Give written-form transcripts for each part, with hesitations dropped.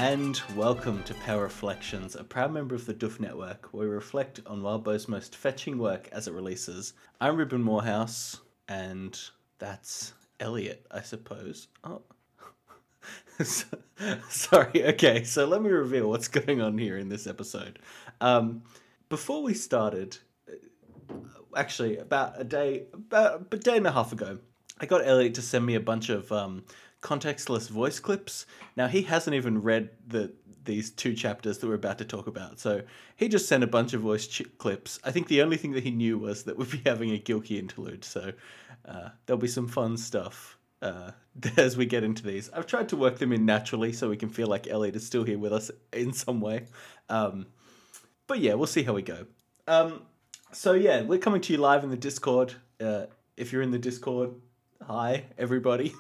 And welcome to Power Reflections, a proud member of the Duff Network, where we reflect on Wildbow's most fetching work as it releases. I'm Ruben Morehouse, and that's Elliot, I suppose. Oh. Sorry, okay, so let me reveal what's going on here in this episode. Before we started, actually, about a day and a half ago, I got Elliot to send me a bunch of contextless voice clips. Now, he hasn't even read these two chapters that we're about to talk about, so he just sent a bunch of voice clips. I think the only thing that he knew was that we'd be having a Gilkey interlude, so there'll be some fun stuff as we get into these. I've tried to work them in naturally so we can feel like Elliot is still here with us in some way. But yeah, we'll see how we go. So yeah, we're coming to you live in the Discord. If you're in the Discord, hi, everybody.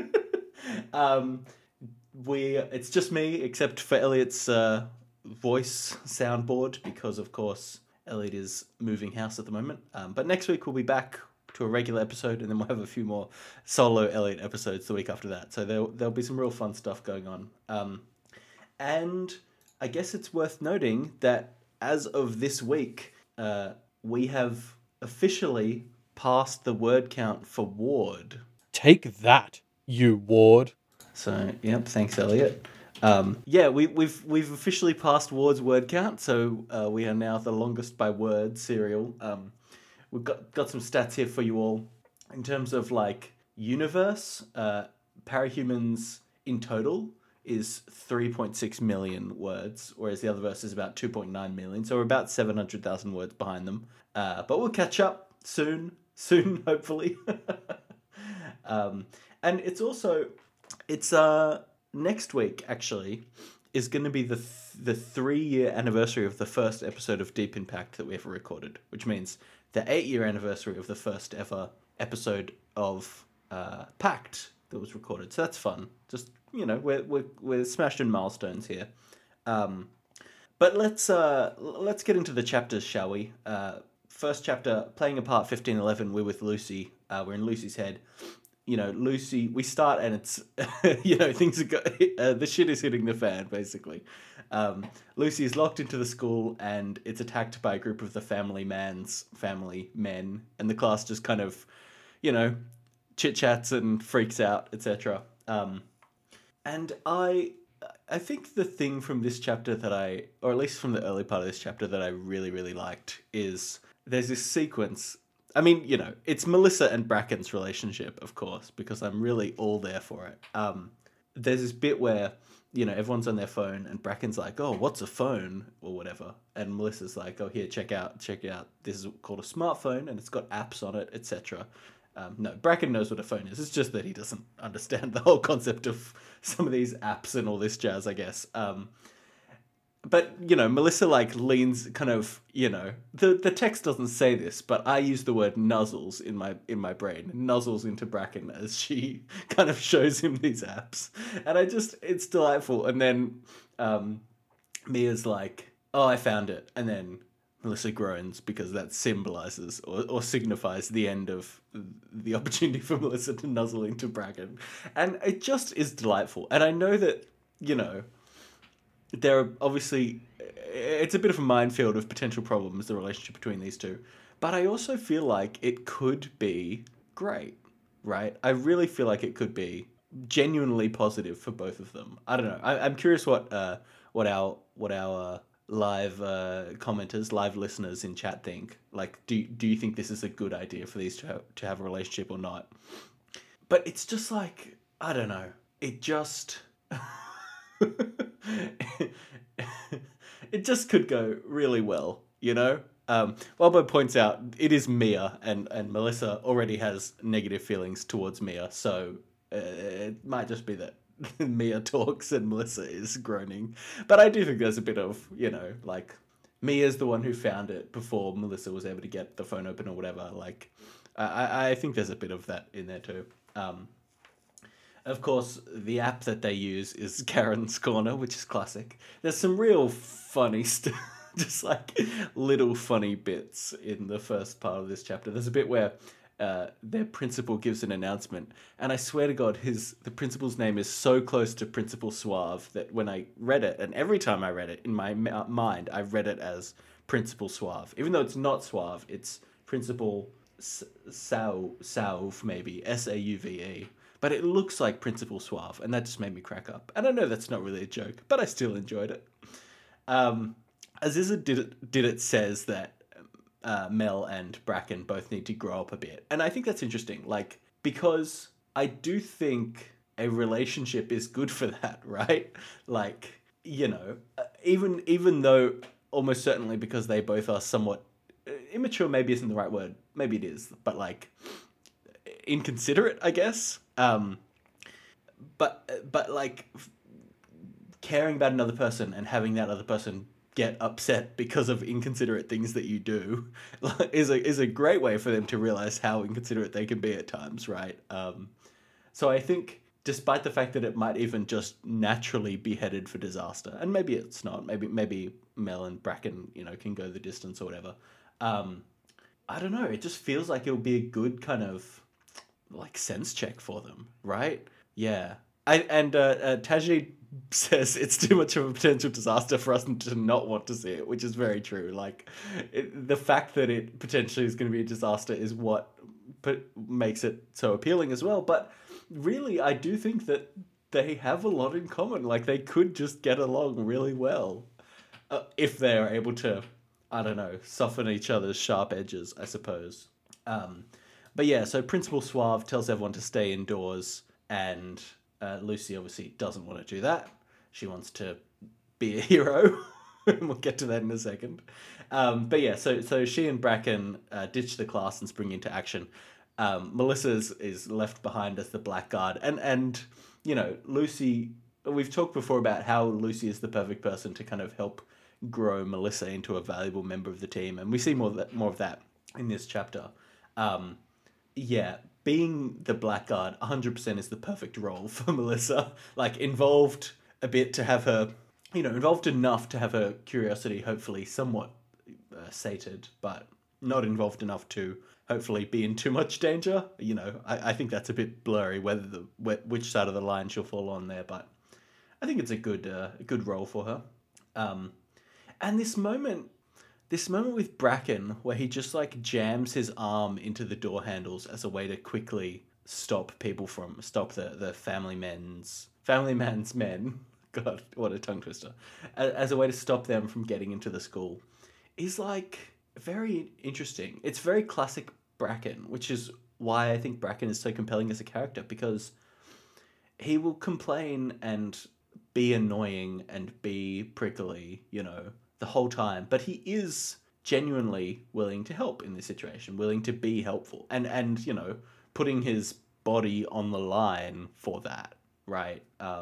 It's just me, except for Elliot's voice soundboard, because of course Elliot is moving house at the moment. But next week we'll be back to a regular episode, and then we'll have a few more solo Elliot episodes the week after that. So there'll be some real fun stuff going on. And I guess it's worth noting that as of this week, we have officially passed the word count for Ward. Take that, you Ward. So, yep, thanks, Elliot. Yeah, we've officially passed Ward's word count, so we are now the longest by word serial. We've got some stats here for you all. In terms of, like, universe, Parahumans in total is 3.6 million words, whereas the other verse is about 2.9 million, so we're about 700,000 words behind them. But we'll catch up soon, hopefully. And it's next week, actually, is going to be the 3-year anniversary of the first episode of Deep Impact that we ever recorded, which means the 8-year anniversary of the first ever episode of Pact that was recorded. So that's fun. Just, you know, we're smashing milestones here. But let's get into the chapters, shall we? First chapter, playing a part 1511, we're with Lucy. We're in Lucy's head. You know, Lucy, we start and it's, you know, things are the shit is hitting the fan, basically. Lucy is locked into the school and it's attacked by a group of the family men, and the class just kind of, you know, chit-chats and freaks out, etc. And I think the thing from this chapter that or at least from the early part of this chapter that I really, really liked is there's this sequence. I mean, you know, it's Melissa and Bracken's relationship, of course, because I'm really all there for it. There's this bit where, you know, everyone's on their phone and Bracken's like, oh, what's a phone? Or whatever. And Melissa's like, oh, here, check out. This is called a smartphone and it's got apps on it, etc. No, Bracken knows what a phone is. It's just that he doesn't understand the whole concept of some of these apps and all this jazz, I guess. But, you know, Melissa, like, leans kind of, you know, the text doesn't say this, but I use the word nuzzles in my brain. Nuzzles into Bracken as she kind of shows him these apps. And it's delightful. And then Mia's like, oh, I found it. And then Melissa groans because that symbolizes or signifies the end of the opportunity for Melissa to nuzzle into Bracken. And it just is delightful. And I know that, you know, there are obviously, it's a bit of a minefield of potential problems, the relationship between these two. But I also feel like it could be great, right? I really feel like it could be genuinely positive for both of them. I don't know. I'm curious what our live commenters, live listeners in chat think. Like, do you think this is a good idea for these to have a relationship or not? But it's just like, I don't know. It just... it just could go really well, you know? Wildbow points out it is Mia, and Melissa already has negative feelings towards Mia, so it might just be that Mia talks and Melissa is groaning. But I do think there's a bit of, you know, like, Mia's the one who found it before Melissa was able to get the phone open or whatever. Like, I think there's a bit of that in there too. Of course, the app that they use is Karen's Corner, which is classic. There's some real funny stuff, just like little funny bits in the first part of this chapter. There's a bit where their principal gives an announcement, and I swear to God, the principal's name is so close to Principal Suave that when I read it, and every time I read it in my mind, I read it as Principal Suave, even though it's not Suave, it's Principal Sauve, maybe Sauve. But it looks like Principal Suave, and that just made me crack up. And I know that's not really a joke, but I still enjoyed it. Aziza did it says that Mel and Bracken both need to grow up a bit. And I think that's interesting, like, because I do think a relationship is good for that, right? Like, you know, even though almost certainly because they both are somewhat immature, maybe isn't the right word. Maybe it is, but like inconsiderate, I guess. But like caring about another person and having that other person get upset because of inconsiderate things that you do is a great way for them to realize how inconsiderate they can be at times, right? So I think despite the fact that it might even just naturally be headed for disaster, and maybe it's not, maybe Mel and Bracken, you know, can go the distance or whatever. I don't know. It just feels like it'll be a good kind of like sense check for them, right? Yeah. Tajid says it's too much of a potential disaster for us to not want to see it, which is very true. Like, the fact that it potentially is going to be a disaster is what makes it so appealing as well. But really, I do think that they have a lot in common. Like, they could just get along really well if they are able to, I don't know, soften each other's sharp edges, I suppose. But yeah, so Principal Suave tells everyone to stay indoors, and Lucy obviously doesn't want to do that. She wants to be a hero. We'll get to that in a second. But yeah, so she and Bracken ditch the class and spring into action. Melissa is left behind as the blackguard. And you know, Lucy, we've talked before about how Lucy is the perfect person to kind of help grow Melissa into a valuable member of the team. And we see more of that in this chapter. Yeah, being the blackguard 100% is the perfect role for Melissa. Like, involved a bit to have her, you know, involved enough to have her curiosity hopefully somewhat sated, but not involved enough to hopefully be in too much danger. You know, I think that's a bit blurry which side of the line she'll fall on there, but I think it's a good role for her. And this moment with Bracken, where he just like jams his arm into the door handles as a way to quickly stop the family man's men. God, what a tongue twister! As a way to stop them from getting into the school, is like very interesting. It's very classic Bracken, which is why I think Bracken is so compelling as a character, because he will complain and be annoying and be prickly, you know, the whole time, but he is genuinely willing to help in this situation, willing to be helpful, and you know, putting his body on the line for that, right?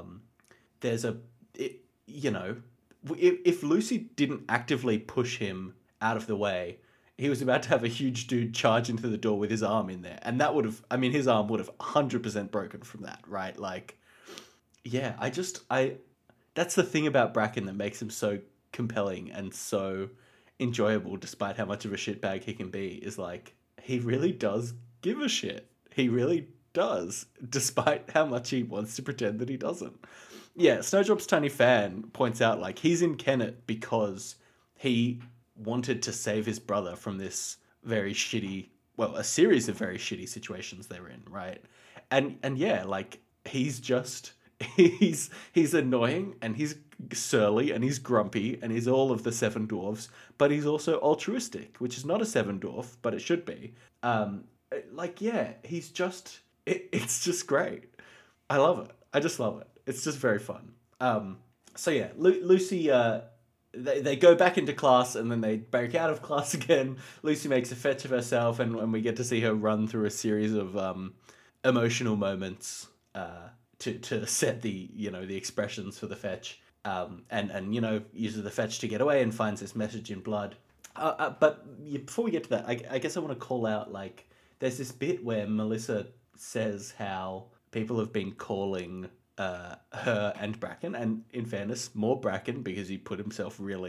You know, if Lucy didn't actively push him out of the way, he was about to have a huge dude charge into the door with his arm in there, and that would have, I mean, his arm would have 100% broken from that, right? Like, yeah, that's the thing about Bracken that makes him so compelling and so enjoyable, despite how much of a shitbag he can be, is like, he really does give a shit. He really does, despite how much he wants to pretend that he doesn't. Yeah, Snowdrop's Tiny Fan points out, like, he's in Kennet because he wanted to save his brother from this very shitty, well, a series of very shitty situations they're in, right? And yeah, like, he's annoying, and he's surly, and he's grumpy, and he's all of the seven dwarves, but he's also altruistic, which is not a seven dwarf, but it should be. Like, yeah, he's just, it's just great. I love it. I just love it. It's just very fun. So yeah, Lucy, they go back into class, and then they break out of class again. Lucy makes a fetch of herself, and we get to see her run through a series of emotional moments to set the, you know, the expressions for the fetch, and you know, uses the fetch to get away and finds this message in blood. But before we get to that, I guess I want to call out, like, there's this bit where Melissa says how people have been calling her and Bracken, and in fairness, more Bracken, because he put himself really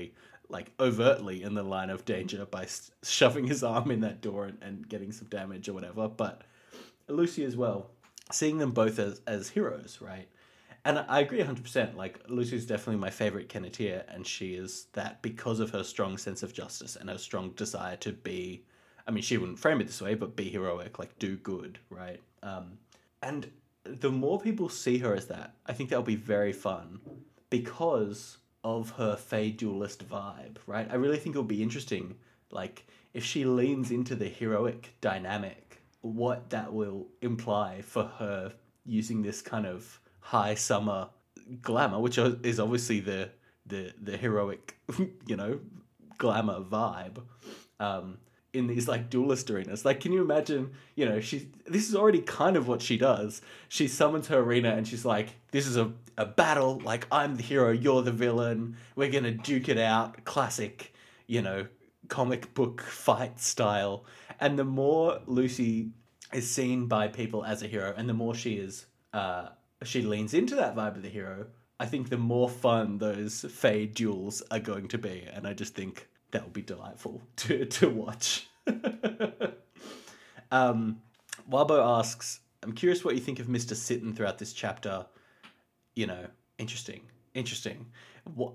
like overtly in the line of danger by shoving his arm in that door and getting some damage or whatever. But Lucy as well, seeing them both as heroes, right? And I agree 100%. Like, Lucy's definitely my favorite Kenneteer, and she is that because of her strong sense of justice and her strong desire to be, I mean, she wouldn't frame it this way, but be heroic, like, do good, right? And the more people see her as that, I think that'll be very fun because of her Fey duelist vibe, right? I really think it'll be interesting, like, if she leans into the heroic dynamic, what that will imply for her using this kind of high summer glamour, which is obviously the heroic, glamour vibe, in these like duelist arenas. Like, can you imagine? This is already kind of what she does. She summons her arena and she's like, "This is a battle. Like, I'm the hero, you're the villain. We're gonna duke it out." Classic, comic book fight style. And the more Lucy is seen by people as a hero, and the more she leans into that vibe of the hero, I think the more fun those Fey duels are going to be. And I just think that will be delightful to watch. Wabo asks, "I'm curious what you think of Mr. Sitten throughout this chapter." Interesting. What,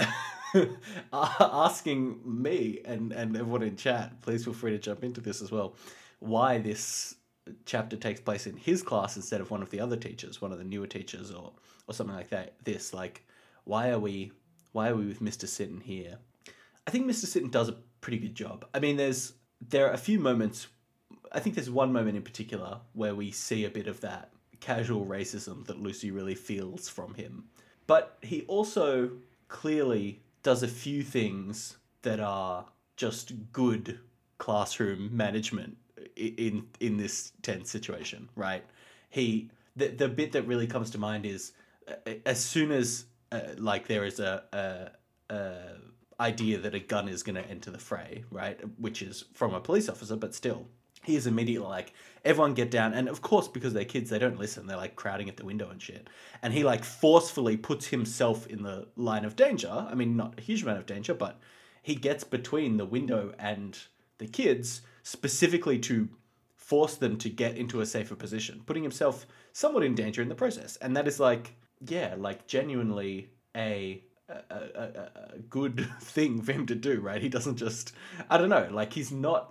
asking me and everyone in chat, please feel free to jump into this as well, why this chapter takes place in his class instead of one of the other teachers, one of the newer teachers or something like that. Why are we with Mr. Sitten here? I think Mr. Sitten does a pretty good job. I mean, there are a few moments. I think there's one moment in particular where we see a bit of that casual racism that Lucy really feels from him. But he also clearly does a few things that are just good classroom management in this tense situation, right? The bit that really comes to mind is as soon as there is a idea that a gun is going to enter the fray, right? Which is from a police officer, but still, he is immediately like, "Everyone get down." And of course, because they're kids, they don't listen. They're like crowding at the window and shit. And he like forcefully puts himself in the line of danger. I mean, not a huge amount of danger, but he gets between the window and the kids specifically to force them to get into a safer position, putting himself somewhat in danger in the process. And that is genuinely a good thing for him to do, right? He doesn't just, I don't know, he's not,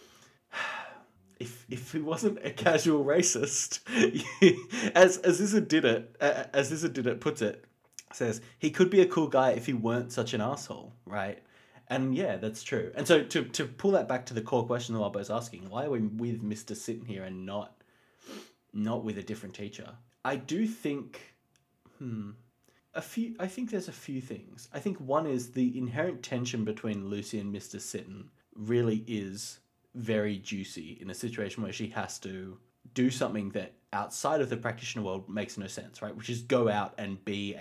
if he wasn't a casual racist, as Izzard did it puts it, says he could be a cool guy if he weren't such an asshole, right? And yeah, that's true. And so to pull that back to the core question that Wabbo's asking, why are we with Mr. Sitten here and not with a different teacher? I do think, I think there's a few things. I think one is the inherent tension between Lucy and Mr. Sitten really is very juicy in a situation where she has to do something that outside of the practitioner world makes no sense, right? Which is go out and be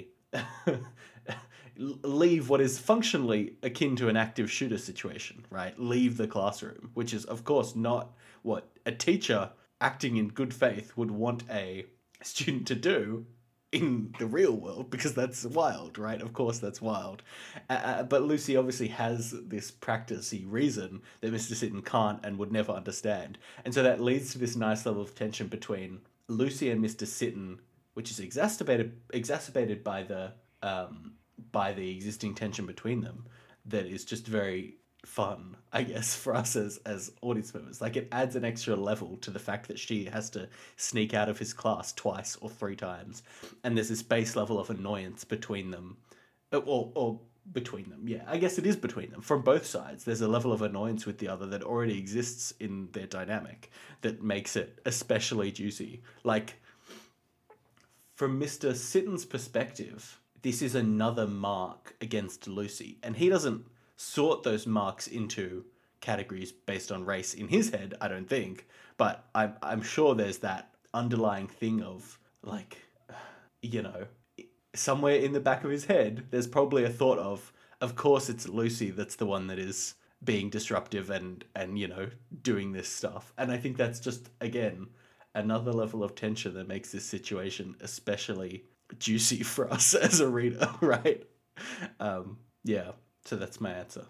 leave what is functionally akin to an active shooter situation, right? Leave the classroom, which is, of course, not what a teacher acting in good faith would want a student to do in the real world, because that's wild, right? Of course, that's wild. But Lucy obviously has this practicey reason that Mr. Sitten can't and would never understand. And so that leads to this nice level of tension between Lucy and Mr. Sitten, which is exacerbated by the existing tension between them, that is just very fun, I guess, for us as audience members. It adds an extra level to the fact that she has to sneak out of his class twice or three times, and there's this base level of annoyance between them, or between them, yeah, I guess it is between them, from both sides. There's a level of annoyance with the other that already exists in their dynamic that makes it especially juicy. From Mr. Sitten's perspective, this is another mark against Lucy, and he doesn't sort those marks into categories based on race in his head, I don't think, but I'm sure there's that underlying thing of somewhere in the back of his head there's probably a thought of course it's Lucy that's the one that is being disruptive and doing this stuff. And I think that's just, again, another level of tension that makes this situation especially juicy for us as a reader, right? Yeah. So that's my answer.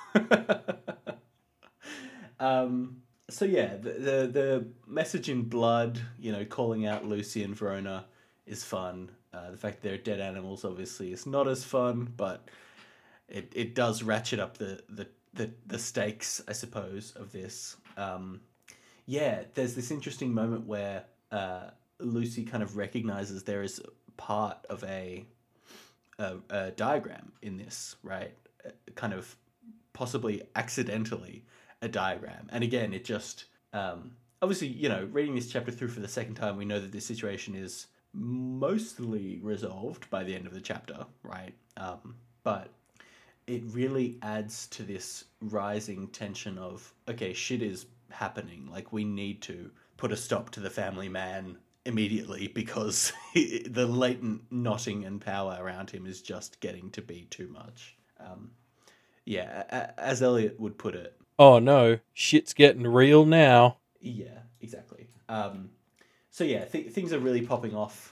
So yeah, the message in blood, calling out Lucy and Verona is fun. The fact they're dead animals obviously is not as fun, but it does ratchet up the stakes, I suppose, of this. Yeah, there's this interesting moment where Lucy kind of recognizes there is part of a diagram in this, right? Kind of possibly accidentally a diagram. And again, it just obviously, reading this chapter through for the second time, we know that this situation is mostly resolved by the end of the chapter, right? But it really adds to this rising tension of, okay, shit is happening. Like, we need to put a stop to the family man immediately because the latent knotting and power around him is just getting to be too much. Yeah, as Elliot would put it. Oh no, shit's getting real now. Yeah, exactly. So yeah, things are really popping off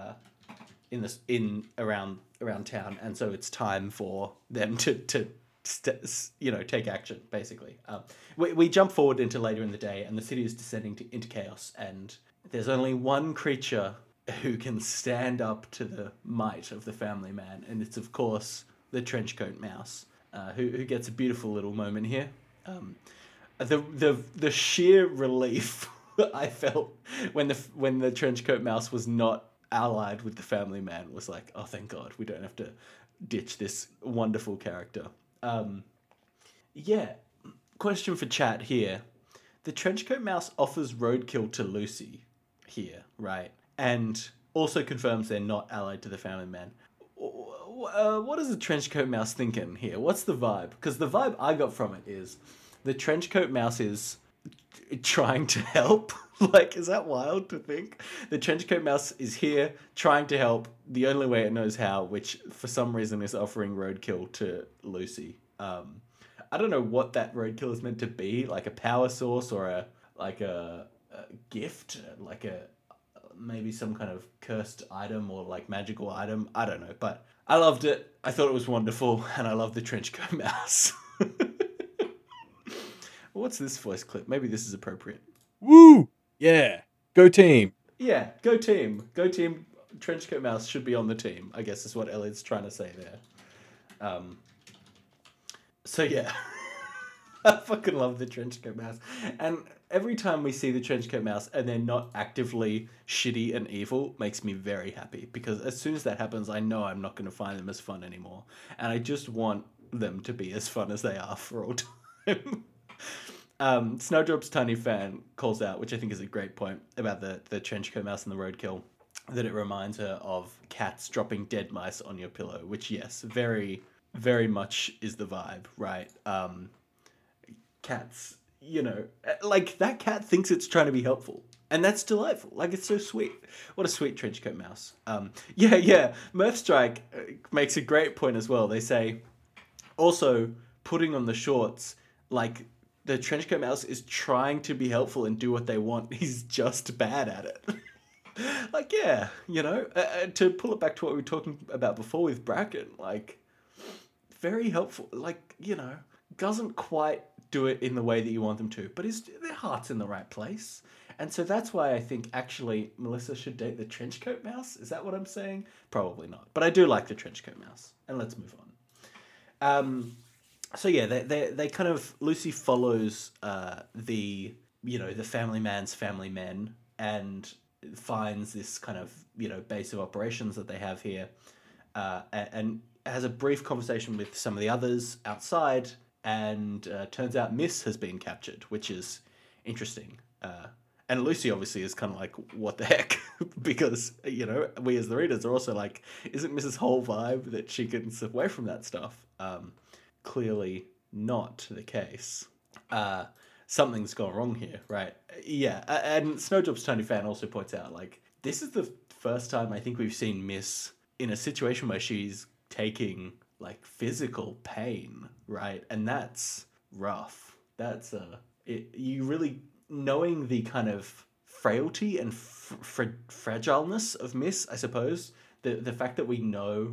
around town, and so it's time for them to take action. Basically, we jump forward into later in the day, and the city is descending into chaos, and there's only one creature who can stand up to the might of the family man, and it's of course the trenchcoat mouse, who gets a beautiful little moment here. The sheer relief I felt when the trenchcoat mouse was not allied with the family man was like, oh, thank God, we don't have to ditch this wonderful character. Yeah, question for chat here. The trenchcoat mouse offers roadkill to Lucy here, right? And also confirms they're not allied to the family man. What is the trenchcoat mouse thinking here? What's the vibe? Because the vibe I got from it is the trenchcoat mouse is trying to help. Like, is that wild to think? The trenchcoat mouse is here trying to help the only way it knows how, which for some reason is offering roadkill to Lucy. I don't know what that roadkill is meant to be, like a power source or a gift, like maybe some kind of cursed item or like magical item. I don't know, but I loved it. I thought it was wonderful, and I love the trenchcoat mouse. What's this voice clip? Maybe this is appropriate. Woo! Yeah. Go team. Yeah, go team. Go team. Trenchcoat mouse should be on the team, I guess is what Elliot's trying to say there. So yeah. I fucking love the trenchcoat mouse. And every time we see the trenchcoat mouse and they're not actively shitty and evil, makes me very happy. Because as soon as that happens, I know I'm not going to find them as fun anymore. And I just want them to be as fun as they are for all time. Snowdrop's Tiny Fan calls out, which I think is a great point, about the trenchcoat mouse and the roadkill, that it reminds her of cats dropping dead mice on your pillow, which, yes, very, very much is the vibe, right? Cats, like, that cat thinks it's trying to be helpful. And that's delightful. Like, it's so sweet. What a sweet trenchcoat mouse. Yeah. Murphstrike makes a great point as well. They say, also, putting on the shorts, like, the trenchcoat mouse is trying to be helpful and do what they want. He's just bad at it. Like, yeah, to pull it back to what we were talking about before with Bracken, like, very helpful. Like, doesn't quite do it in the way that you want them to, but their heart's in the right place. And so that's why I think actually Melissa should date the trenchcoat mouse. Is that what I'm saying? Probably not. But I do like the trenchcoat mouse. And let's move on. So yeah, they kind of, Lucy follows the family man's family men and finds this kind of base of operations that they have here, and has a brief conversation with some of the others outside, and turns out Miss has been captured, which is interesting. And Lucy obviously is kind of like, what the heck? Because, we as the readers are also like, isn't Miss's whole vibe that she can slip away from that stuff? Clearly not the case. Something's gone wrong here, right? Yeah, and Snowdrop's Tiny Fan also points out, like, this is the first time I think we've seen Miss in a situation where she's taking, like, physical pain, right? And that's rough. That's, you really, knowing the kind of frailty and fragileness of Miss, I suppose, the fact that we know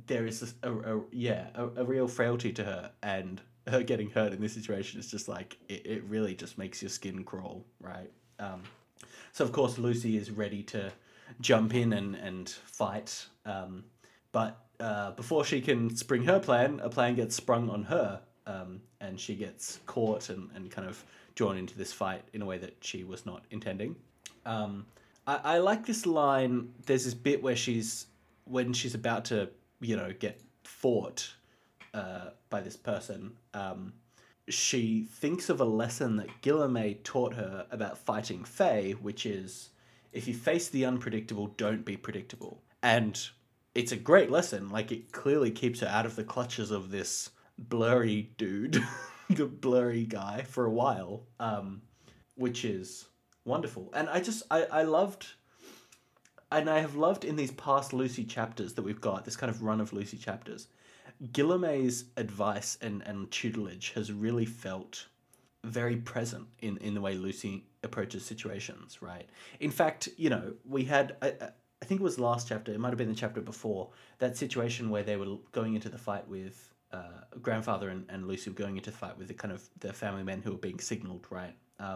there is a real frailty to her, and her getting hurt in this situation is just like it really just makes your skin crawl, right? So of course Lucy is ready to jump in and fight, but before she can spring her plan, a plan gets sprung on her, and she gets caught and kind of drawn into this fight in a way that she was not intending. I like this line. There's this bit where when she's about to, get fought by this person, she thinks of a lesson that Gilame taught her about fighting Fae, which is, if you face the unpredictable, don't be predictable. And it's a great lesson. Like, it clearly keeps her out of the clutches of this blurry dude, the blurry guy, for a while, which is wonderful. And I loved, and I have loved in these past Lucy chapters that we've got, this kind of run of Lucy chapters, Gillame's advice and tutelage has really felt very present in the way Lucy approaches situations, right? In fact, we had, I think it was last chapter, it might have been the chapter before, that situation where they were going into the fight with grandfather and Lucy were going into the fight with the family men who were being signaled, right?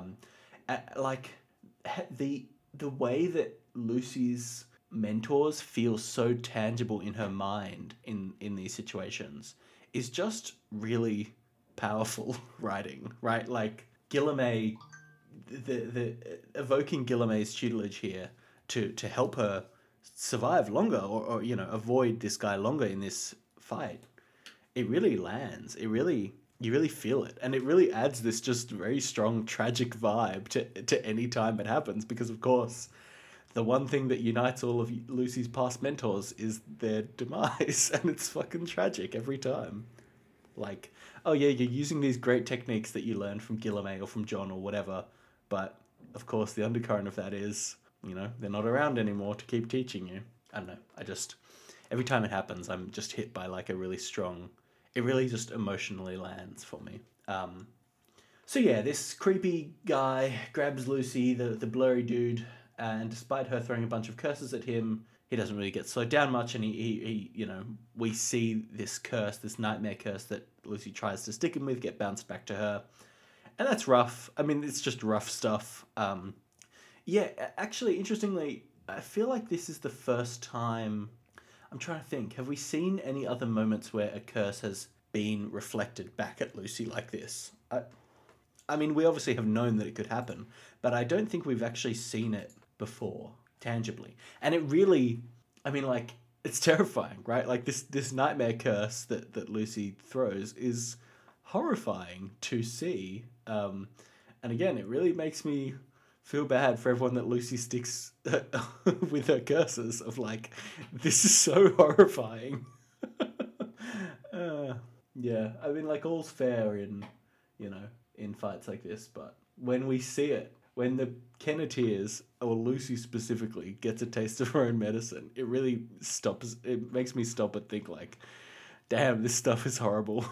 The way that Lucy's mentors feel so tangible in her mind in these situations is just really powerful writing, right? Like Gillame, the evoking Gillame's tutelage here to help her survive longer or avoid this guy longer in this fight. It really lands. You really feel it, and it really adds this just very strong tragic vibe to any time it happens, because of course the one thing that unites all of Lucy's past mentors is their demise, and it's fucking tragic every time. Like, oh yeah, you're using these great techniques that you learned from Gillame or from John or whatever, but of course the undercurrent of that is, they're not around anymore to keep teaching you. I don't know, every time it happens, I'm just hit by like a really strong, it really just emotionally lands for me. So yeah, this creepy guy grabs Lucy, the blurry dude, and despite her throwing a bunch of curses at him, he doesn't really get slowed down much, and he we see this curse, this nightmare curse that Lucy tries to stick him with, get bounced back to her. And that's rough. I mean, it's just rough stuff. Yeah, actually, interestingly, I feel like this is the first time, I'm trying to think, have we seen any other moments where a curse has been reflected back at Lucy like this? I mean, we obviously have known that it could happen, but I don't think we've actually seen it before, tangibly. And it really, I mean, like, it's terrifying, right? Like, this nightmare curse that Lucy throws is horrifying to see. And again, it really makes me feel bad for everyone that Lucy sticks with her curses of like, this is so horrifying. Yeah, I mean, like, all's fair in fights like this, but when we see it, when the Kenneteers, or Lucy specifically, gets a taste of her own medicine, it really makes me stop and think like, damn, this stuff is horrible.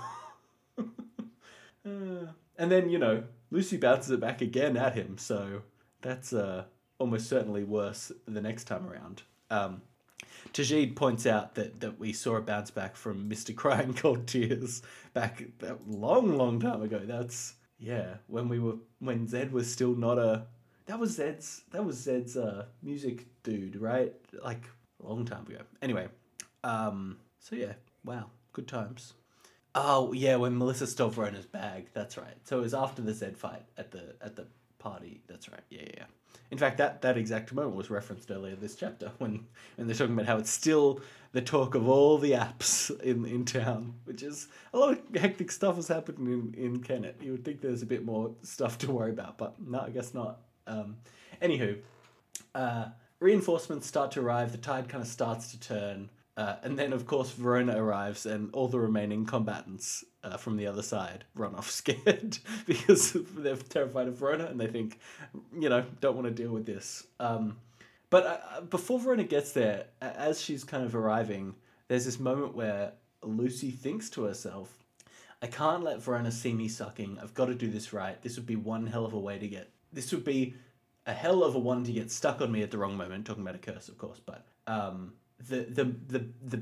And then, Lucy bounces it back again at him, so that's almost certainly worse the next time around. Tajid points out that we saw a bounce back from Mr. Crying Cold Tears back a long, long time ago. That's, yeah, when Zed was still not that was Zed's music dude, right? Like a long time ago. Anyway, so yeah, wow, good times. Oh yeah, when Melissa stole Verona's bag, that's right. So it was after the Zed fight at the party. That's right. Yeah. In fact, that exact moment was referenced earlier this chapter when they're talking about how it's still the talk of all the apps in town, which is a lot of hectic stuff has happened in Kennet. You would think there's a bit more stuff to worry about, but no, I guess not. Anywho, reinforcements start to arrive. The tide kind of starts to turn. And then, of course, Verona arrives, and all the remaining combatants from the other side run off scared because they're terrified of Verona, and they think, don't want to deal with this. But before Verona gets there, as she's kind of arriving, there's this moment where Lucy thinks to herself, I can't let Verona see me sucking. I've got to do this right. This would be one hell of a way to get... This would be a hell of a one to get stuck on me at the wrong moment. Talking about a curse, of course, but... The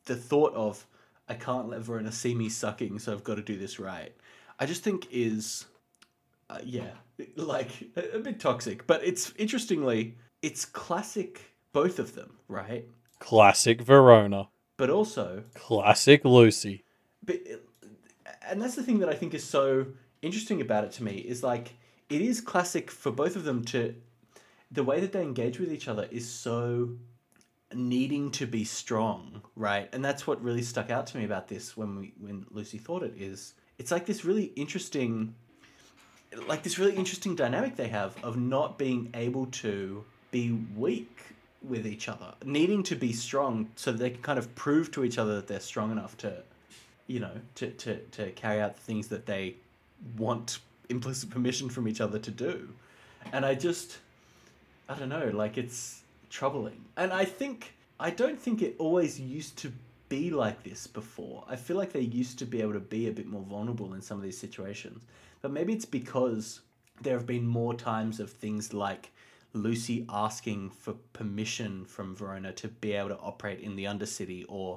the thought of, I can't let Verona see me sucking, so I've got to do this right. I just think is, yeah, like a bit toxic. But it's interestingly, it's classic both of them, right? Classic Verona. But also, Classic Lucy. but, and that's the thing that I think is so interesting about it to me is like it is classic for both of them to the way that they engage with each other is so needing to be strong, right? And that's what really stuck out to me about this when Lucy thought it is. It's like this really interesting dynamic they have of not being able to be weak with each other, needing to be strong so that they can kind of prove to each other that they're strong enough to, to carry out the things that they want implicit permission from each other to do. And I don't know, like it's troubling. And I don't think it always used to be like this before. I feel like they used to be able to be a bit more vulnerable in some of these situations. But maybe it's because there have been more times of things like Lucy asking for permission from Verona to be able to operate in the Undercity, or,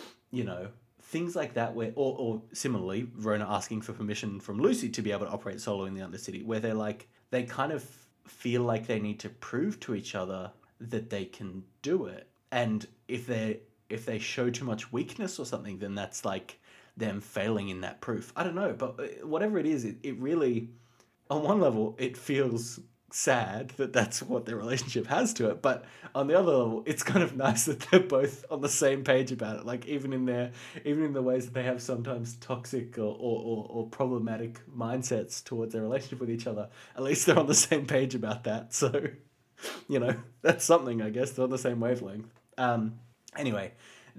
things like that where, or similarly, Verona asking for permission from Lucy to be able to operate solo in the Undercity, where they kind of feel like they need to prove to each other that they can do it. And if they show too much weakness or something, then that's like them failing in that proof. I don't know, but whatever it is, it really, on one level, it feels sad that that's what their relationship has to it. But on the other level, it's kind of nice that they're both on the same page about it. Like even in the ways that they have sometimes toxic or problematic mindsets towards their relationship with each other, at least they're on the same page about that. So, that's something, I guess. They're on the same wavelength. Anyway,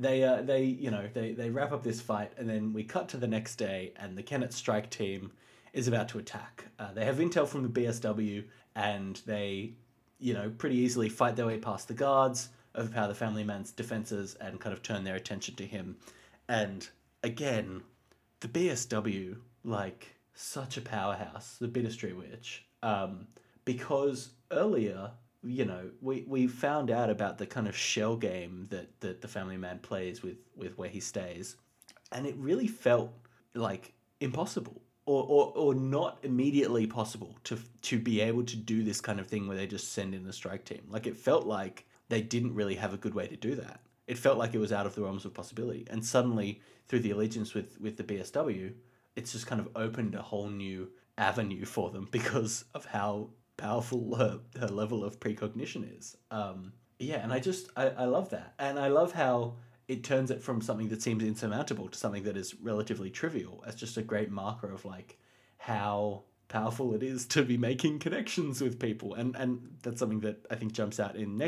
they wrap up this fight, and then we cut to the next day, and the Kennet strike team is about to attack. They have intel from the BSW, and they, pretty easily fight their way past the guards, overpower the family man's defenses, and kind of turn their attention to him. And again, the BSW, like, such a powerhouse, the Bitterstreet Witch, because earlier, we found out about the kind of shell game that the family man plays with where he stays, and it really felt like impossible or not immediately possible to be able to do this kind of thing where they just send in the strike team. Like it felt like they didn't really have a good way to do that. It felt like it was out of the realms of possibility, and suddenly through the allegiance with the BSW, it's just kind of opened a whole new avenue for them because of how powerful her level of precognition is. And I love that. And I love how it turns it from something that seems insurmountable to something that is relatively trivial as just a great marker of like how powerful it is to be making connections with people. And that's something that I think jumps out in the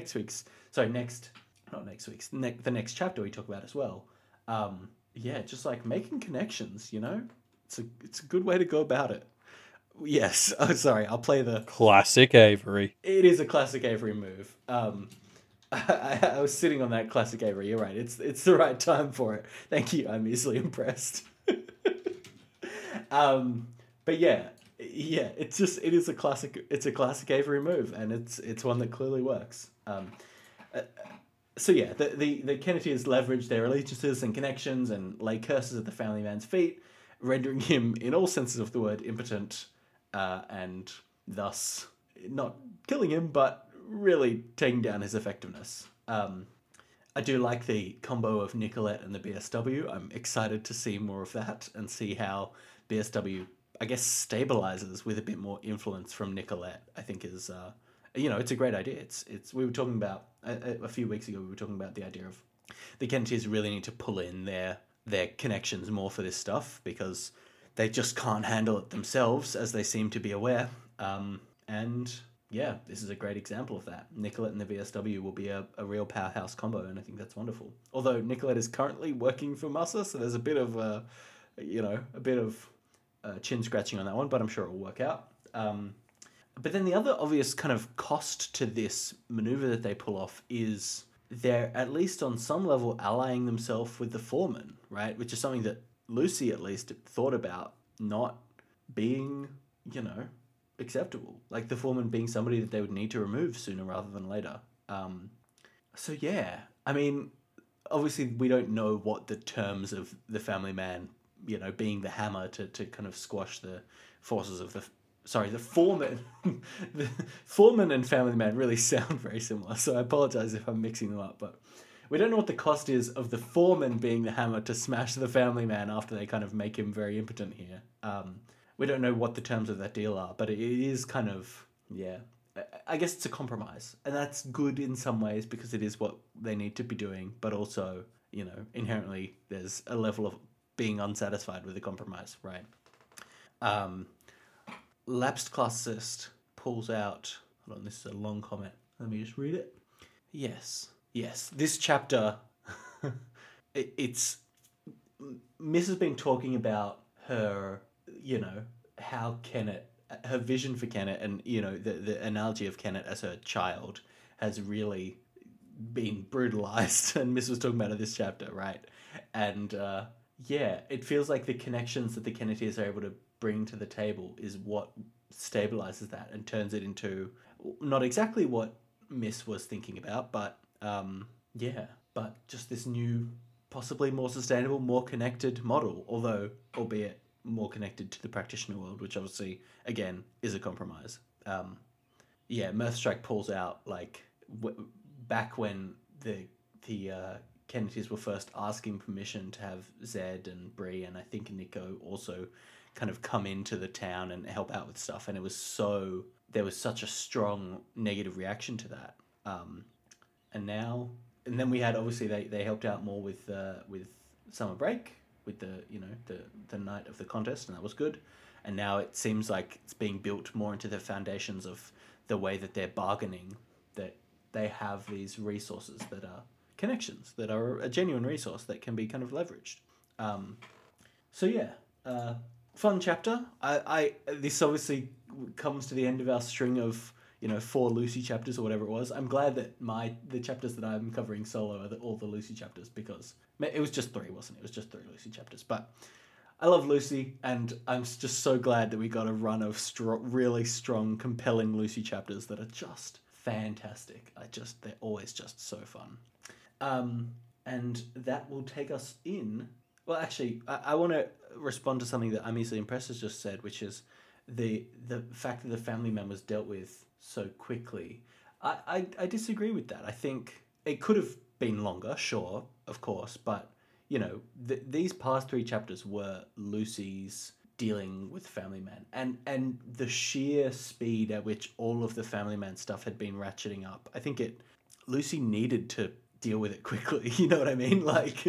next chapter we talk about as well. Just like making connections, it's a good way to go about it. Yes. Oh, sorry. I'll play the Classic Avery. It is a classic Avery move. I was sitting on that classic Avery. You're right. It's the right time for it. Thank you. I'm easily impressed. But yeah. It is a classic. It's a classic Avery move, and it's one that clearly works. So yeah, the Kennetys leverage their allegiances and connections and lay curses at the family man's feet, rendering him, in all senses of the word, impotent. And thus not killing him, but really taking down his effectiveness. I do like the combo of Nicolette and the BSW. I'm excited to see more of that and see how BSW, I guess, stabilizes with a bit more influence from Nicolette. I think is, it's a great idea. It's we were talking about a few weeks ago. We were talking about the idea of the Kennetys really need to pull in their connections more for this stuff because they just can't handle it themselves, as they seem to be aware. And yeah, this is a great example of that. Nicolette and the BSW will be a real powerhouse combo, and I think that's wonderful. Although Nicolette is currently working for Musser, so there's a bit of chin scratching on that one, but I'm sure it will work out. But then the other obvious kind of cost to this maneuver that they pull off is they're at least on some level allying themselves with the foreman, right? Which is something that Lucy at least thought about not being, acceptable. Like the foreman being somebody that they would need to remove sooner rather than later. So yeah, I mean, obviously we don't know what the terms of the Family Man, being the hammer to kind of squash the forces of the foreman. The foreman and Family Man really sound very similar, so I apologize if I'm mixing them up, but we don't know what the cost is of the foreman being the hammer to smash the Family Man after they kind of make him very impotent here. We don't know what the terms of that deal are, but it is kind of, yeah, I guess it's a compromise. And that's good in some ways because it is what they need to be doing, but also, inherently there's a level of being unsatisfied with the compromise, right? Lapsed classicist pulls out, hold on, this is a long comment. Let me just read it. Yes, this chapter, it's, Miss has been talking about her, how Kenneth, her vision for Kenneth, and the analogy of Kenneth as her child has really been brutalized, and Miss was talking about it this chapter, right? And it feels like the connections that the Kennetys are able to bring to the table is what stabilizes that and turns it into not exactly what Miss was thinking about, but but just this new, possibly more sustainable, more connected model, although albeit more connected to the practitioner world, which obviously, again, is a compromise. Mirthstrike pulls out, like, back when the Kennedys were first asking permission to have Zed and Bree and I think Nico also kind of come into the town and help out with stuff, and there was such a strong negative reaction to that. And then we had, obviously, they helped out more with Summer Break, with the night of the contest, and that was good. And now it seems like it's being built more into the foundations of the way that they're bargaining, that they have these resources that are connections, that are a genuine resource that can be kind of leveraged. Fun chapter. This obviously comes to the end of our string of 4 Lucy chapters or whatever it was. I'm glad that the chapters that I'm covering solo are all the Lucy chapters, because it was just 3, wasn't it? It was just 3 Lucy chapters. But I love Lucy, and I'm just so glad that we got a run of really strong, compelling Lucy chapters that are just fantastic. They're always just so fun. And that will take us in. Well, actually, I want to respond to something that I'm easily impressed has just said, which is the fact that the Family Man was dealt with so quickly. I disagree with that. I think it could have been longer, sure, of course, but these past 3 chapters were Lucy's dealing with Family Man, and the sheer speed at which all of the Family Man stuff had been ratcheting up. I think Lucy needed to deal with it quickly. You know what I mean? Like,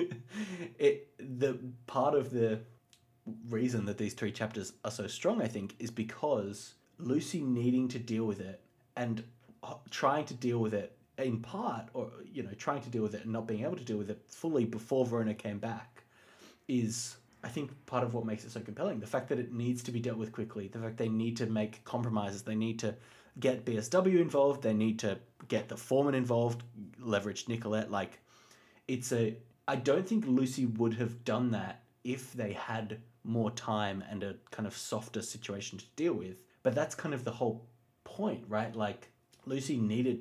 the part of the reason that these 3 chapters are so strong, I think, is because Lucy needing to deal with it and trying to deal with it in part, or trying to deal with it and not being able to deal with it fully before Verona came back, is, I think, part of what makes it so compelling. The fact that it needs to be dealt with quickly, the fact they need to make compromises, they need to get BSW involved, they need to get the foreman involved, leverage Nicolette. Like, I don't think Lucy would have done that if they had more time and a kind of softer situation to deal with. But that's kind of the whole point, right? Like, Lucy needed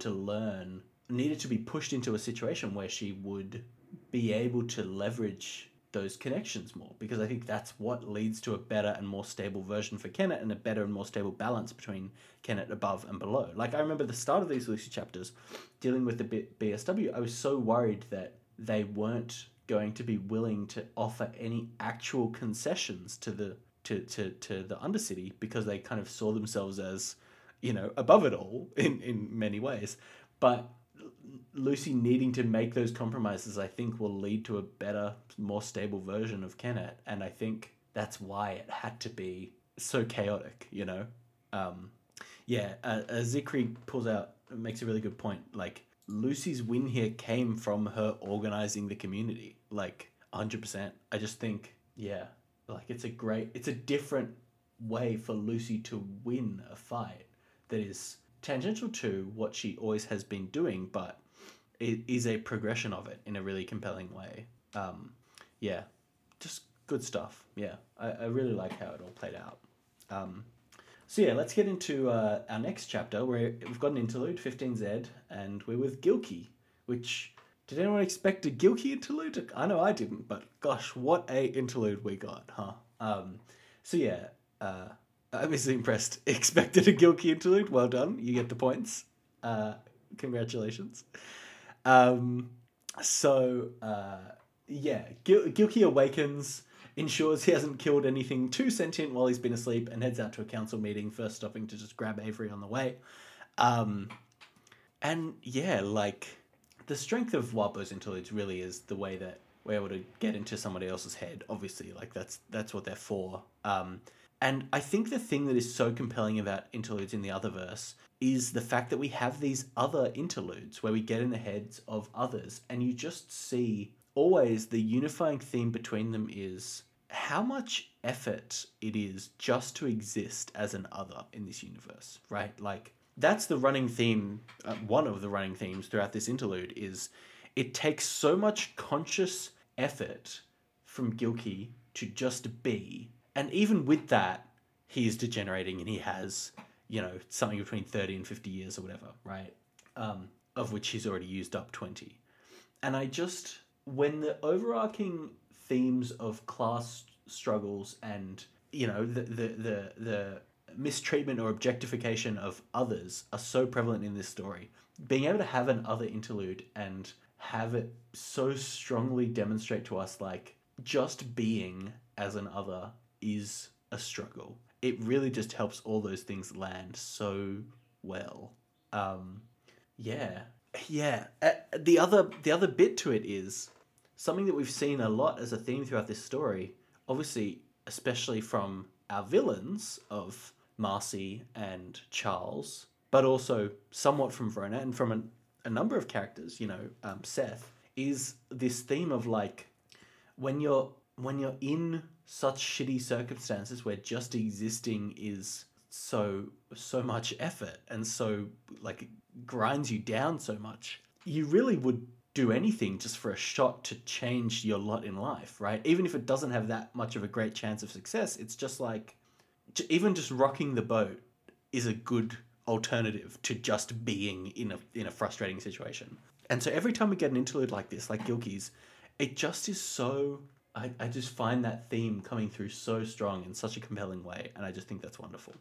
to be pushed into a situation where she would be able to leverage those connections more, because I think that's what leads to a better and more stable version for Kenneth, and a better and more stable balance between Kenneth above and below. Like, I remember the start of these Lucy chapters, dealing with the BSW, I was so worried that they weren't going to be willing to offer any actual concessions to the Undercity, because they kind of saw themselves as, above it all in many ways. But Lucy needing to make those compromises, I think, will lead to a better, more stable version of Kenneth, and I think that's why it had to be so chaotic, Zikri makes a really good point. Like, Lucy's win here came from her organizing the community, like, 100%. I just think, like, it's a different way for Lucy to win a fight that is tangential to what she always has been doing, but it is a progression of it in a really compelling way. Just good stuff. I really like how it all played out. Let's get into our next chapter, where we've got an interlude, 15Z, and we're with Gilkey, which Did anyone expect a Gilkey interlude? I know I didn't, but gosh, what a interlude we got, huh? So yeah, obviously impressed. Expected a Gilkey interlude. Well done. You get the points. Congratulations. Gilkey awakens, ensures he hasn't killed anything too sentient while he's been asleep, and heads out to a council meeting, first stopping to just grab Avery on the way. And yeah, like, the strength of Wapo's interludes really is the way that we're able to get into somebody else's head. Obviously, like, that's what they're for. And I think the thing that is so compelling about interludes in the other verse is the fact that we have these other interludes where we get in the heads of others, and you just see always the unifying theme between them is how much effort it is just to exist as an other in this universe, right? Like, that's the running theme, one of the running themes throughout this interlude is it takes so much conscious effort from Gilkey to just be. And even with that, he is degenerating and he has, something between 30 and 50 years or whatever, right? Of which he's already used up 20. And when the overarching themes of class struggles and, the mistreatment or objectification of others are so prevalent in this story, being able to have an other interlude and have it so strongly demonstrate to us, like, just being as an other is a struggle. It really just helps all those things land so well. The other bit to it is something that we've seen a lot as a theme throughout this story, obviously, especially from our villains of Marcy and Charles, but also somewhat from Verona and from a number of characters, Seth, is this theme of, like, when you're in such shitty circumstances where just existing is so much effort and so, like, grinds you down so much, you really would do anything just for a shot to change your lot in life, right? Even if it doesn't have that much of a great chance of success, it's just like, even just rocking the boat is a good alternative to just being in a frustrating situation. And so every time we get an interlude like this, like Gilkey's, it just is so... I just find that theme coming through so strong in such a compelling way, and I just think that's wonderful.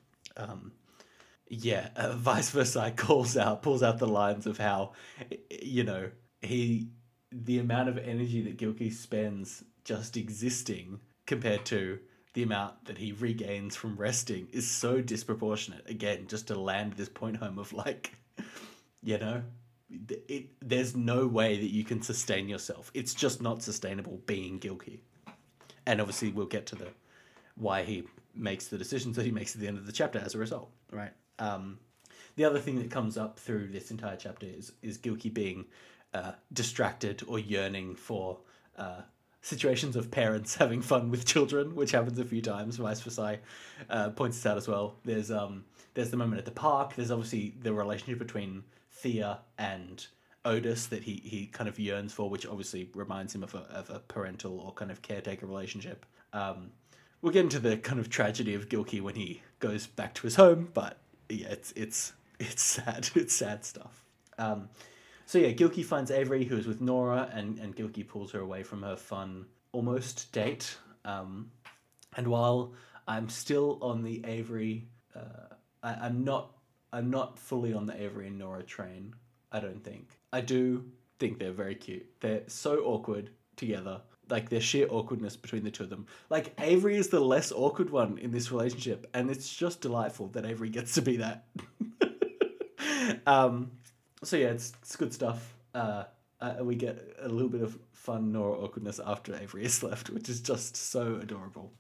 Vice Versa pulls out the lines of how, the amount of energy that Gilkey spends just existing compared to the amount that he regains from resting is so disproportionate. Again, just to land this point home of, like, there's no way that you can sustain yourself. It's just not sustainable being Gilkey. And obviously we'll get to why he makes the decisions that he makes at the end of the chapter as a result, right? The other thing that comes up through this entire chapter is Gilkey being distracted or yearning for situations of parents having fun with children, which happens a few times. Vice Versa points this out as well. There's the moment at the park. There's obviously the relationship between Thea and Otis that he kind of yearns for, which obviously reminds him of a parental or kind of caretaker relationship. We'll get into the kind of tragedy of Gilkey when he goes back to his home, but yeah, it's sad. It's sad stuff. Gilkey finds Avery, who is with Nora, and Gilkey pulls her away from her fun almost date. And while I'm still on the Avery, I'm not fully on the Avery and Nora train, I don't think. I do think they're very cute. They're so awkward together. Like, their sheer awkwardness between the two of them. Like, Avery is the less awkward one in this relationship, and it's just delightful that Avery gets to be that. It's good stuff. We get a little bit of fun Nora awkwardness after Avery is left, which is just so adorable.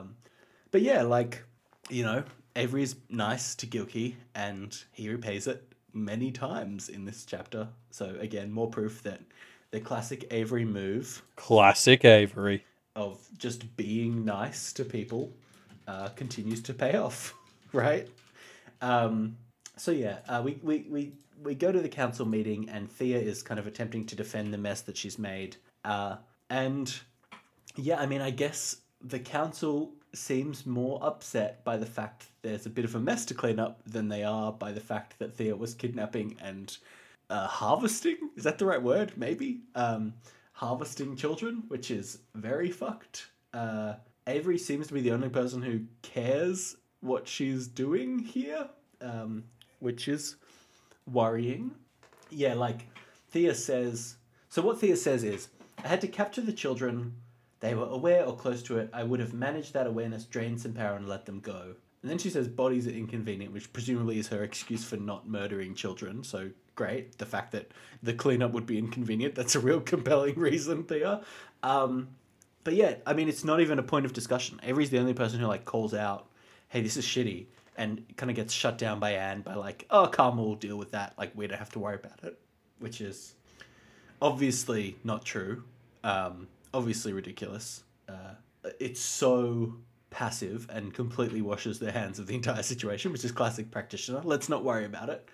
Avery is nice to Gilkey, and he repays it many times in this chapter. So again, more proof that the classic Avery move, Classic Avery, of just being nice to people continues to pay off, right? We go to the council meeting, and Thea is kind of attempting to defend the mess that she's made. I guess the council seems more upset by the fact there's a bit of a mess to clean up than they are by the fact that Thea was kidnapping and harvesting. Is that the right word? Maybe. Harvesting children, which is very fucked. Avery seems to be the only person who cares what she's doing here, which is worrying. Yeah, like Thea says. So what Thea says is, I had to capture the children. They were aware or close to it. I would have managed that awareness, drained some power, and let them go. And then she says bodies are inconvenient, which presumably is her excuse for not murdering children. So great. The fact that the cleanup would be inconvenient, that's a real compelling reason, Thea. But yeah, I mean, it's not even a point of discussion. Avery's the only person who like calls out, hey, this is shitty. And kind of gets shut down by Anne by like, oh, Karma will deal with that. Like, we don't have to worry about it. Which is obviously not true. Obviously ridiculous. It's so passive and completely washes the hands of the entire situation, which is classic practitioner. Let's not worry about it.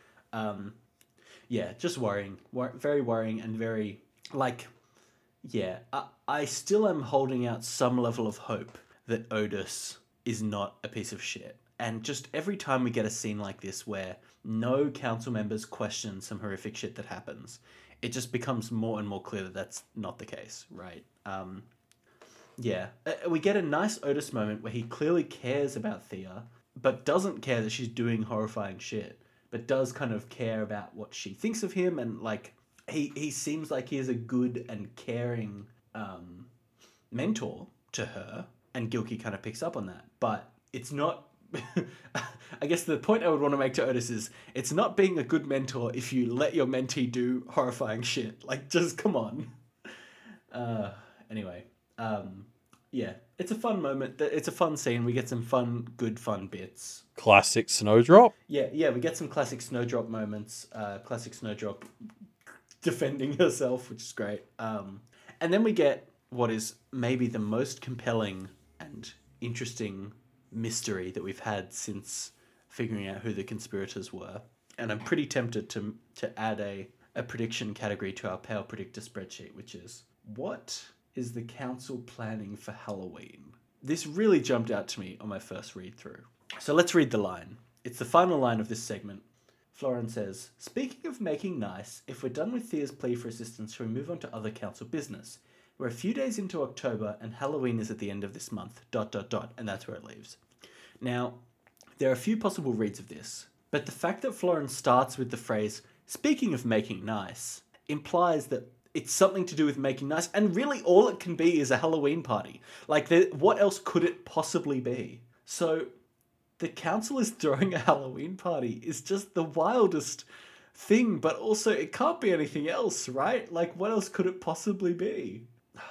Yeah, just worrying. Very worrying and very, like, yeah. I still am holding out some level of hope that Otis is not a piece of shit. And just every time we get a scene like this where no council members question some horrific shit that happens, it just becomes more and more clear that that's not the case, right? Yeah. We get a nice Otis moment where he clearly cares about Thea, but doesn't care that she's doing horrifying shit, but does kind of care about what she thinks of him, and like he seems like he is a good and caring mentor to her, and Gilkey kind of picks up on that. But it's not... I guess the point I would want to make to Otis is it's not being a good mentor if you let your mentee do horrifying shit. Like, just come on. Anyway, yeah, it's a fun moment. It's a fun scene. We get some fun bits. Classic Snowdrop. Yeah, we get some classic Snowdrop moments. Classic Snowdrop defending herself, which is great. And then we get what is maybe the most compelling and interesting mystery that we've had since figuring out who the conspirators were. And I'm pretty tempted to add a prediction category to our Pale Predictor spreadsheet, which is, what is the council planning for Halloween? This really jumped out to me on my first read through. So let's read the line. It's the final line of this segment. Florin says, speaking of making nice, if we're done with Thea's plea for assistance, shall we move on to other council business? We're a few days into October and Halloween is at the end of this month, ... and that's where it leaves. Now, there are a few possible reads of this, but the fact that Florin starts with the phrase, speaking of making nice, implies that it's something to do with making nice, and really all it can be is a Halloween party. Like, what else could it possibly be? So, the council is throwing a Halloween party is just the wildest thing, but also it can't be anything else, right? Like, what else could it possibly be?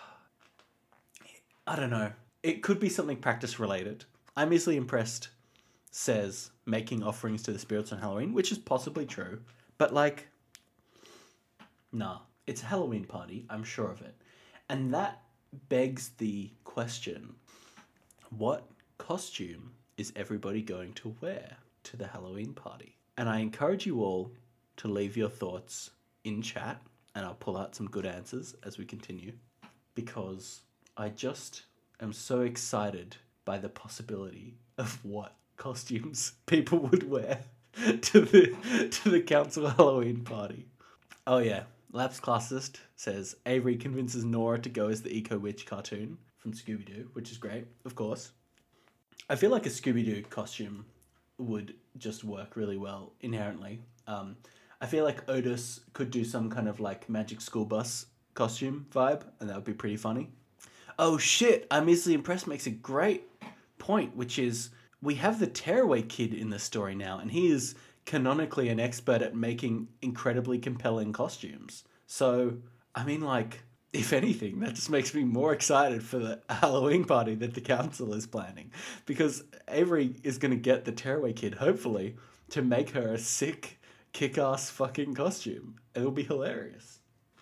I don't know. It could be something practice related. I'm easily impressed says making offerings to the spirits on Halloween, which is possibly true, but like, nah, it's a Halloween party, I'm sure of it. And that begs the question, what costume is everybody going to wear to the Halloween party? And I encourage you all to leave your thoughts in chat, and I'll pull out some good answers as we continue, because I just am so excited by the possibility of what costumes people would wear to the council Halloween party. Oh yeah, Lapsed Classist says Avery convinces Nora to go as the Eco Witch cartoon from Scooby-Doo, which is great, of course. I feel like a Scooby-Doo costume would just work really well inherently. I feel like Otis could do some kind of like Magic School Bus costume vibe, and that would be pretty funny. Oh shit, I'm easily impressed makes a great point, which is we have the Tearaway Kid in the story now, and he is canonically an expert at making incredibly compelling costumes. So, I mean, like, if anything, that just makes me more excited for the Halloween party that the council is planning, because Avery is going to get the Tearaway Kid, hopefully, to make her a sick, kick-ass fucking costume. It'll be hilarious.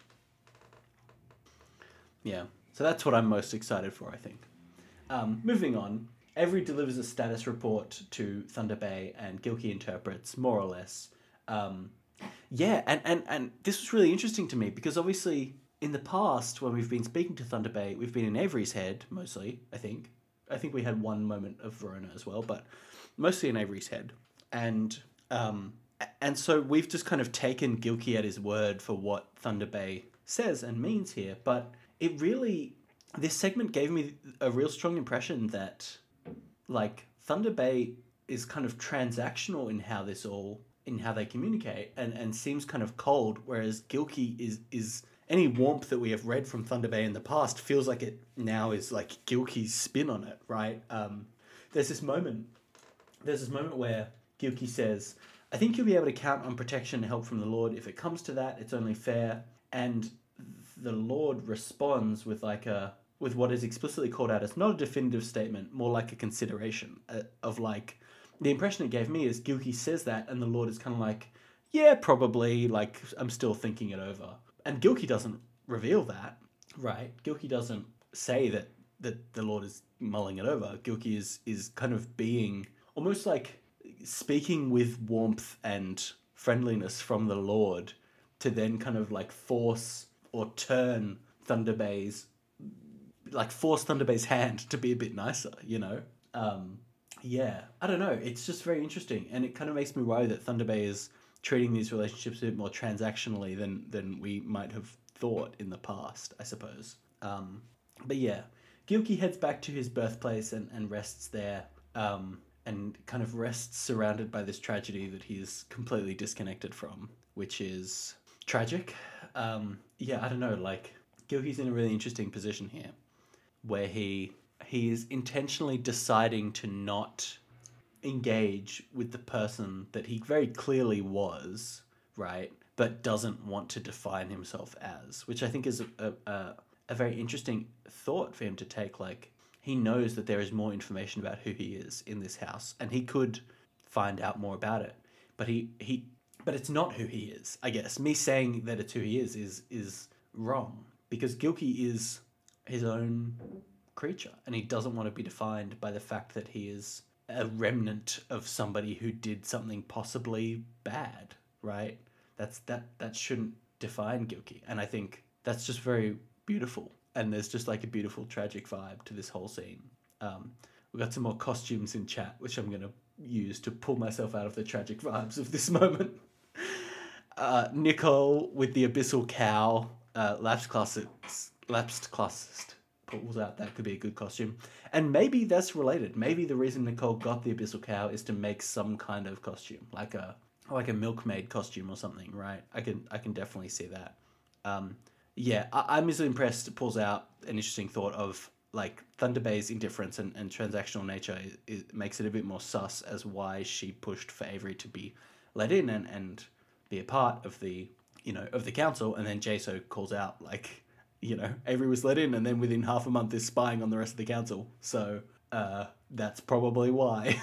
Yeah. So that's what I'm most excited for, I think. Moving on, Avery delivers a status report to Thunder Bay, and Gilkey interprets, more or less. Yeah, and this was really interesting to me, because obviously, in the past, when we've been speaking to Thunder Bay, we've been in Avery's head, mostly, I think. I think we had one moment of Verona as well, but mostly in Avery's head. And And so we've just kind of taken Gilkey at his word for what Thunder Bay says and means here. But it really, this segment gave me a real strong impression that, like, Thunder Bay is kind of transactional in how they communicate, and seems kind of cold, whereas Gilkey is any warmth that we have read from Thunder Bay in the past feels like it now is like Gilkey's spin on it, right? There's this moment where Gilkey says, I think you'll be able to count on protection and help from the Lord. If it comes to that, it's only fair. And the Lord responds with with what is explicitly called out as not a definitive statement, more like a consideration of like, the impression it gave me is Gilkey says that and the Lord is kind of like, yeah, probably, like, I'm still thinking it over. And Gilkey doesn't reveal that, right? Gilkey doesn't say that the Lord is mulling it over. Gilkey is kind of being almost like speaking with warmth and friendliness from the Lord to then kind of like force Thunder Bay's hand to be a bit nicer, you know? Yeah, I don't know. It's just very interesting. And it kind of makes me worry that Thunder Bay is treating these relationships a bit more transactionally than we might have thought in the past, I suppose. But yeah, Gilkey heads back to his birthplace and rests there, and kind of rests surrounded by this tragedy that he's completely disconnected from, which is tragic. Yeah, I don't know, like, Gilkey's in a really interesting position here, where he is intentionally deciding to not engage with the person that he very clearly was, right, but doesn't want to define himself as, which I think is a very interesting thought for him to take. Like, he knows that there is more information about who he is in this house, and he could find out more about it, but but it's not who he is. I guess me saying that it's who he is wrong, because Gilkey is his own creature, and he doesn't want to be defined by the fact that he is a remnant of somebody who did something possibly bad, right? That shouldn't define Gilkey, and I think that's just very beautiful. And there's just like a beautiful tragic vibe to this whole scene. We've got some more costumes in chat, which I'm going to use to pull myself out of the tragic vibes of this moment. Nicole with the abyssal cow, lapsed classist pulls out. That could be a good costume. And maybe that's related. Maybe the reason Nicole got the abyssal cow is to make some kind of costume, like a milkmaid costume or something, right? I can definitely see that. Yeah, I'm easily impressed. It pulls out an interesting thought of, like, Thunder Bay's indifference and transactional nature it makes it a bit more sus as why she pushed for Avery to be let in and be a part of the council, and then Jaso calls out, like, Avery was let in, and then within half a month is spying on the rest of the council. So that's probably why.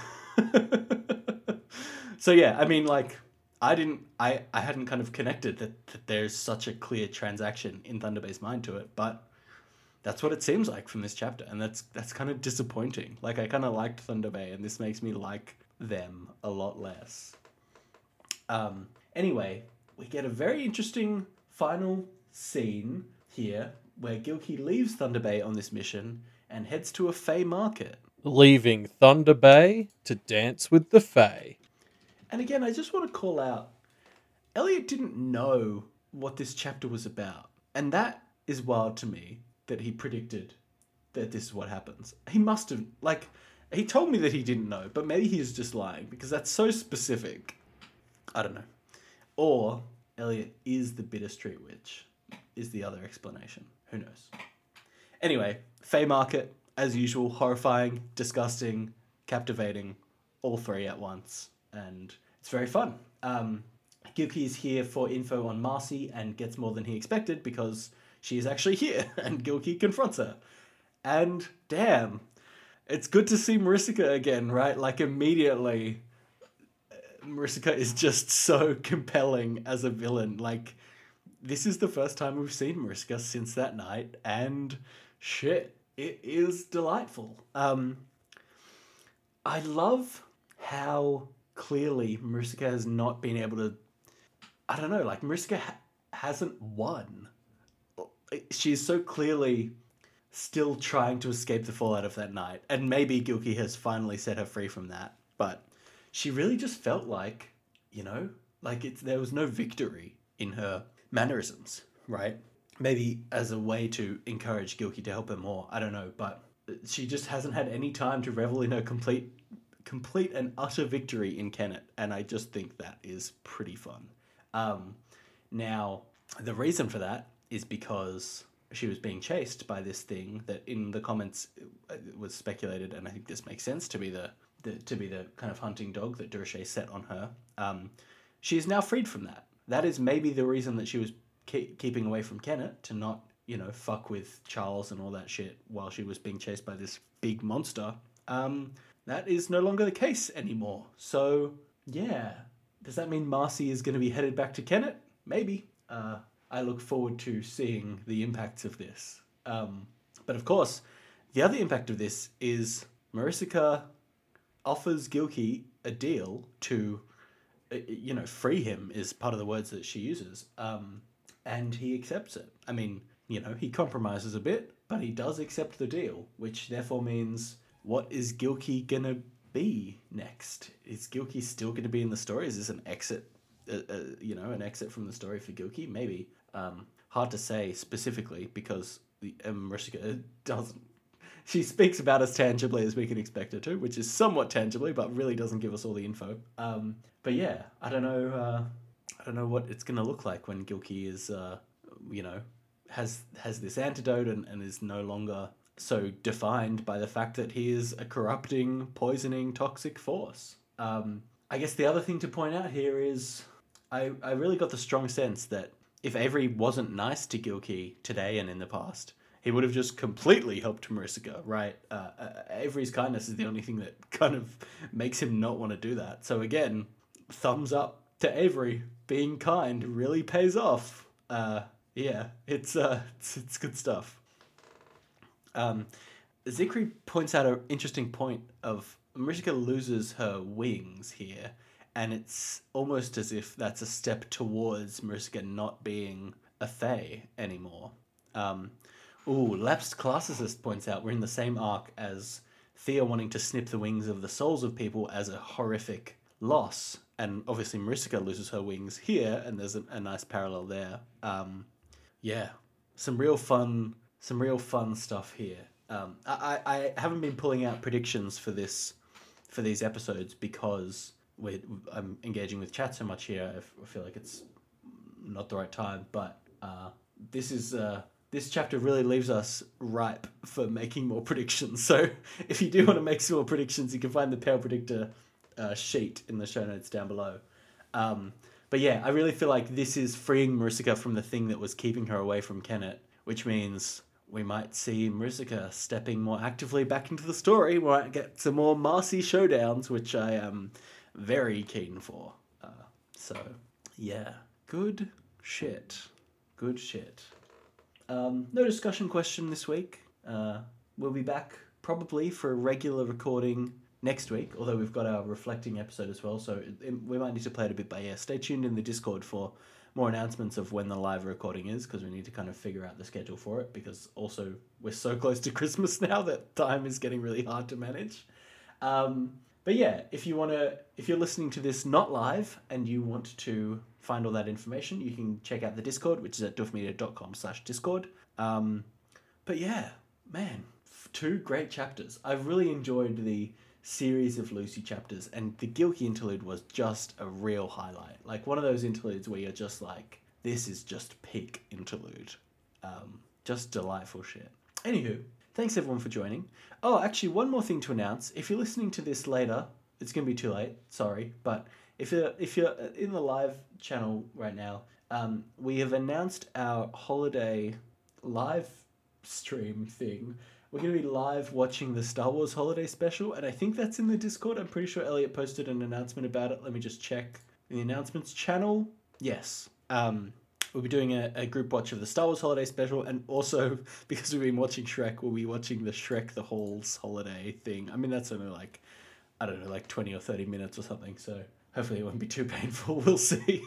So yeah, I mean, like, I hadn't kind of connected that there's such a clear transaction in Thunder Bay's mind to it, but that's what it seems like from this chapter, and that's kind of disappointing. Like, I kind of liked Thunder Bay, and this makes me like them a lot less. Anyway, we get a very interesting final scene here where Gilkey leaves Thunder Bay on this mission and heads to a Fae market. Leaving Thunder Bay to dance with the Fae. And again, I just want to call out, Elliot didn't know what this chapter was about. And that is wild to me, that he predicted that this is what happens. He must have, like, he told me that he didn't know, but maybe he is just lying, because that's so specific. I don't know. Or Elliot is the bitter street witch, is the other explanation. Who knows? Anyway, Fae market, as usual, horrifying, disgusting, captivating, all three at once. And it's very fun. Gilkey is here for info on Marcy and gets more than he expected because she is actually here, and Gilkey confronts her. And damn, it's good to see Maricica again, right? Like, immediately, Maricica is just so compelling as a villain. Like, this is the first time we've seen Maricica since that night, and shit, it is delightful. I love how clearly Maricica has not been able to, I don't know, like, Maricica hasn't won. She's so clearly still trying to escape the fallout of that night, and maybe Gilkey has finally set her free from that, but she really just felt like, Like there was no victory in her mannerisms, right? Maybe as a way to encourage Gilkey to help her more. I don't know, but she just hasn't had any time to revel in her complete and utter victory in Kennet, and I just think that is pretty fun. Now, the reason for that is because she was being chased by this thing that in the comments it was speculated, and I think this makes sense to be the kind of hunting dog that Durocher set on her. She is now freed from that. That is maybe the reason that she was keeping away from Kennet, to not, fuck with Charles and all that shit while she was being chased by this big monster. That is no longer the case anymore. So, yeah. Does that mean Marcy is going to be headed back to Kennet? Maybe. I look forward to seeing the impacts of this. But of course, the other impact of this is Maricica offers Gilkey a deal to, free him, is part of the words that she uses. And he accepts it. I mean, he compromises a bit, but he does accept the deal, which therefore means, what is Gilkey gonna be next? Is Gilkey still gonna be in the story? Is this an exit, an exit from the story for Gilkey? Maybe. Hard to say specifically, because Maricica doesn't. She speaks about as tangibly as we can expect her to, which is somewhat tangibly, but really doesn't give us all the info. But yeah, I don't know. I don't know what it's going to look like when Gilkey is, has this antidote and is no longer so defined by the fact that he is a corrupting, poisoning, toxic force. I guess the other thing to point out here is I really got the strong sense that if Avery wasn't nice to Gilkey today and in the past, he would have just completely helped Maricica, right? Avery's kindness is the only thing that kind of makes him not want to do that. So again, thumbs up to Avery. Being kind really pays off. Yeah, it's good stuff. Zikri points out an interesting point of Maricica loses her wings here, and it's almost as if that's a step towards Maricica not being a Fae anymore. Lapsed Classicist points out we're in the same arc as Thea wanting to snip the wings of the souls of people as a horrific loss, and obviously Maricica loses her wings here, and there's a nice parallel there. Yeah, some real fun stuff here. I haven't been pulling out predictions for these episodes because I'm engaging with chat so much here. I feel like it's not the right time, but this chapter really leaves us ripe for making more predictions. So if you do want to make some more predictions, you can find the Pale Predictor sheet in the show notes down below. But yeah, I really feel like this is freeing Maricica from the thing that was keeping her away from Kennet, which means we might see Maricica stepping more actively back into the story. We might get some more Marcy showdowns, which I am very keen for. So yeah, good shit. No discussion question this week. We'll be back probably for a regular recording next week, although we've got our reflecting episode as well, so we might need to play it a bit by ear. Stay tuned in the Discord for more announcements of when the live recording is, because we need to kind of figure out the schedule for it, because also we're so close to Christmas now that time is getting really hard to manage. But yeah, if you're listening to this not live and you want to find all that information, you can check out the Discord, which is at doofmedia.com/Discord. But yeah, man, 2 great chapters. I've really enjoyed the series of Lucy chapters, and the Gilkey interlude was just a real highlight. Like one of those interludes where you're just like, this is just peak interlude. Just delightful shit. Anywho, thanks everyone for joining. Oh, actually, one more thing to announce. If you're listening to this later, it's going to be too late, sorry, but if you're in the live channel right now, we have announced our holiday live stream thing. We're going to be live watching the Star Wars Holiday Special, and I think that's in the Discord. I'm pretty sure Elliot posted an announcement about it. Let me just check. In the announcements channel? Yes. We'll be doing a group watch of the Star Wars Holiday Special, and also, because we've been watching Shrek, we'll be watching the Shrek the Halls holiday thing. I mean, that's only like, I don't know, like 20 or 30 minutes or something, so hopefully it won't be too painful. We'll see.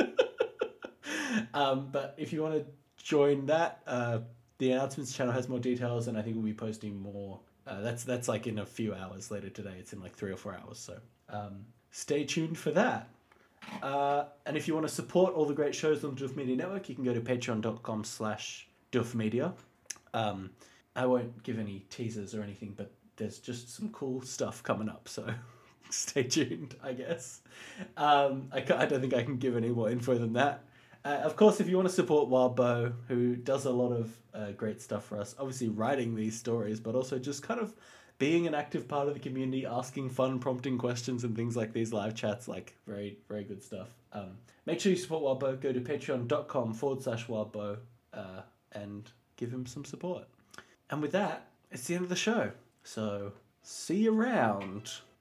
But if you want to join that, the announcements channel has more details, and I think we'll be posting more. That's like in a few hours later today. It's in like 3 or 4 hours, so stay tuned for that. And if you want to support all the great shows on the Doof Media Network, you can go to patreon.com/doofmedia. I won't give any teasers or anything, but there's just some cool stuff coming up, so stay tuned, I guess. I don't think I can give any more info than that. Of course, if you want to support Wildbow, who does a lot of great stuff for us, obviously writing these stories, but also just kind of being an active part of the community, asking fun, prompting questions and things like these live chats, like very, very good stuff. Make sure you support Wildbow. Go to patreon.com/Wildbow and give him some support. And with that, it's the end of the show. So, see you around.